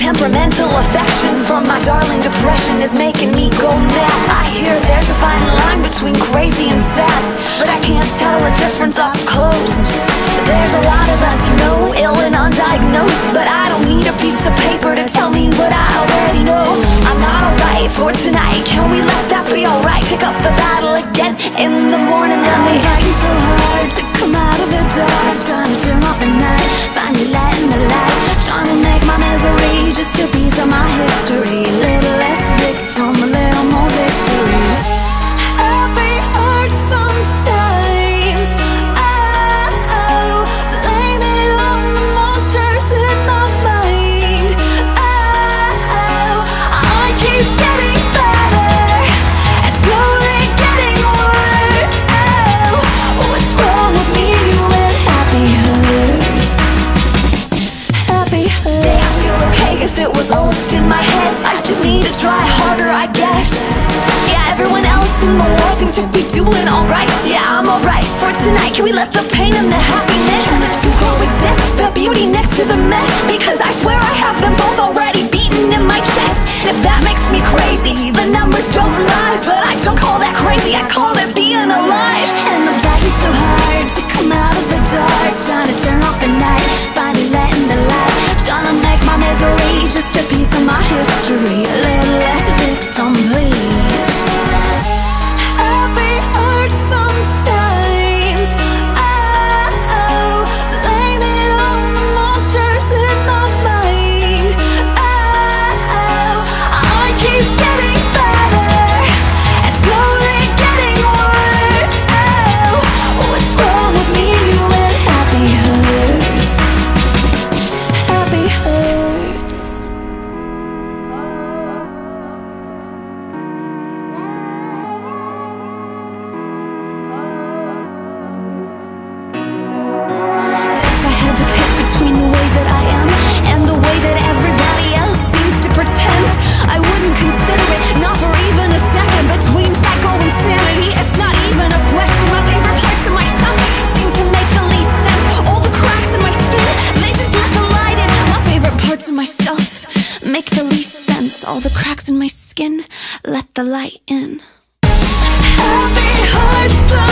temperamental affection from my darling depression is making me go mad. I hear there's a fine line between crazy and sad, but I can't tell the difference up close. There's a lot of us, you know, ill and undiagnosed, but I don't need a piece of paper to tell me what I already know. I'm not alright for tonight, can we let that be alright? Pick up the battle again in the morning light. I'm fighting so hard to come out of the dark, trying to turn off the night, finally letting the light, trying to make my misery just a piece of my history. A little less victim, a little more victory. Happy hurts sometimes. Oh, blame it on the monsters in my mind. Oh, I keep getting better and slowly getting worse. Oh, what's wrong with me when happy hurts? Happy hurts. Today I feel okay, cause it was all just in my head. I just need to try harder, I guess. Yeah, everyone else in the world seems to be doing alright. Yeah, I'm alright for tonight. Can we let the pain and the happiness to coexist? The beauty next to the mess, because I swear I have them both already beaten in my chest. If that makes me crazy, the numbers don't lie, but I don't call that crazy, I call it being alive. And I'm fighting so hard to come out of the dark, trying to turn off the night, finally letting the light, trying to make my misery just a piece of my history. A little less victim, please. Happy hurts sometimes. Oh, blame it on the monsters in my mind. Oh, I keep getting better and slowly getting worse. Oh, what's wrong with me when happy hurts? Happy hurts. If I had to pick between the way that I am and the way that everybody else seems to pretend, I wouldn't consider it, not for even a second. Between psycho and sanity, it's not even a question. My favorite parts of myself seem to make the least sense. All the cracks in my skin, they just let the light in. My favorite parts of myself make the least sense. All the cracks in my skin, let the light in. Happy hearts.